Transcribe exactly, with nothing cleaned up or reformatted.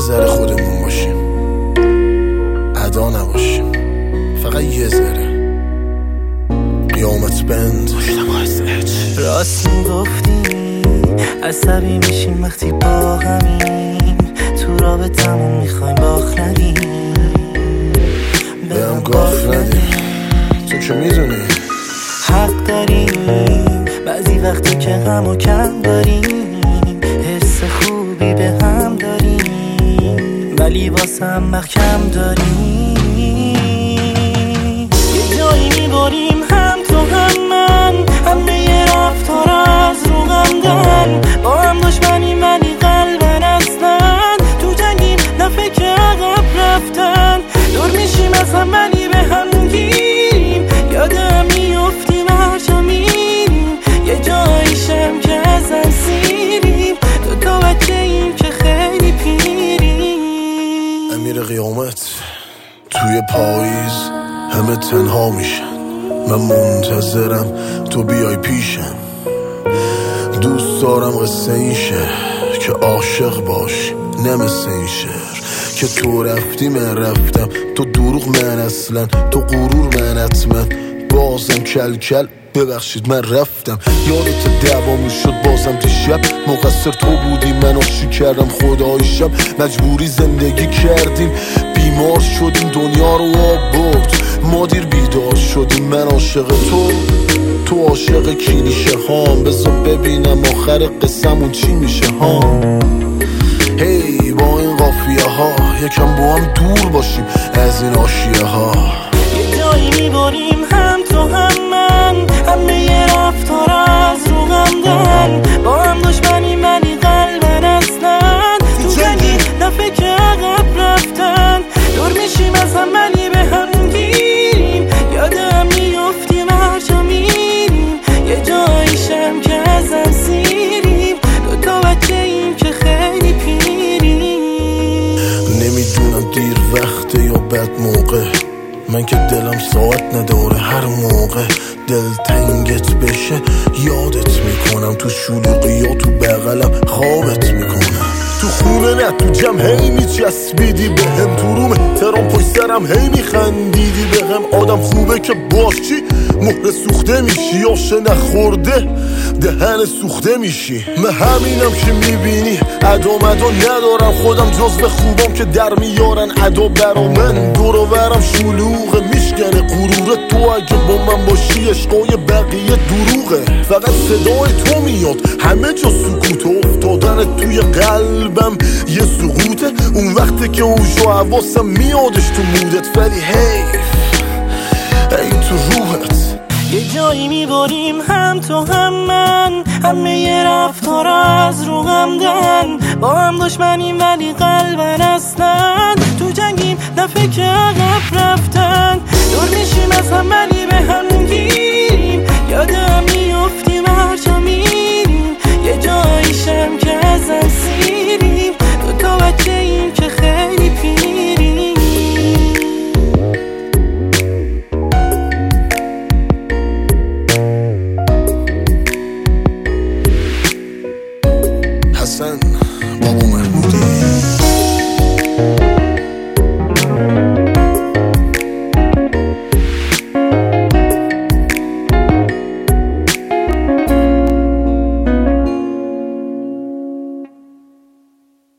ذره خودمون باشیم، ادا نباشیم، فقط یه ذره قیامت بند. راست میگفتی عصبی میشیم وقتی با همیم، تو رابطمون میخوایم باخت ندیم، بهم گاف ندیم. تو که میدونی حق داریم بعضی وقتا که غم و کم داریم، حس خوبی به هم داریم ولی واسه هم محکم داریم. یه جایی میباریم هم تو هم من، همه ی رفتارا از رو غمدن، با هم دشمنیم ولی قلبن اصلن، تو جنگیم نه فکر عقب رفتن، دور میشیم از هم ولی به هم گیریم، یادم میفتیم هر جا میریم، یه جایشم که ازم سیریم، دوتا بچه ایم که خیلی پیریم. امیر قیامت توی پاییز همه تنها میشن، من منتظرم تو بیای پیشم، دوست دارم قصه این شهر که عاشق باشیم، نه مثل این شهر که تو رفتی من رفتم، تو دروغ من اصلا، تو غرور من حتما، بازم کل کل ببخشید من رفتم. یادت دعوا شد بازم دیشب، مقصر تو بودی من آشی کردم خدایشم، مجبوری زندگی کردیم، بیمار شدیم دنیا رو آب برد، ما دیر بیدار شدیم، من عاشق تو تو عاشق کلیشه هام، بذار ببینم آخر قصمون چی میشه ها. هی با این قافیه ها یکم با هم دور باشیم از این آشیه ها. یه جایی میباریم هم تو هم من، همه ی رفتارا از رو غمدن، با هم دشمنیم ولی قلبن اصلن، تو جنگی نه فکر عقب رفتن، دور میشیم از هم ولی به هم گیریم، یادم میفتیم هر جا میریم، یه جایشم که ازم سیریم، دوتا بچه ایم که خیلی پیریم. نمیدونم دیر وقته یا بد موقع، من که دلم ساعت نداره، هر موقع دل تنگت بشه یادت میکنم، تو شلوغی یا تو بغلم خوابت میکنم، تو خونه نه تو جمع هی میچسبیدی به هم، تو روم ترام پشت سرم هی میخندیدی به هم. آدم خوبه که باشی مهر سوخته میشی، آشه نخورده دهن سوخته میشی، من همینم که میبینی عدو مدو ندارم، خودم جزو خوبم که در میارن عدو برا من، دورو برم شلوغه میشکنه غروره، تو اگه با من باشی عشقای بقیه دروغه، فقط صدای تو میاد همه جا سکوت، افتادن توی قلبم یه سقوطه، اون وقته که اوجا حواسم میادش تو مودت، ولی حیف ای تو روحت. یه جایی میباریم هم تو هم من، همه ی رفتارا از رو غمدن، با هم دشمنیم ولی قلبن اصلن، تو جنگیم نه فکر عقب رفتن، دور میشیم از هم ولی به هم گیریم، یادم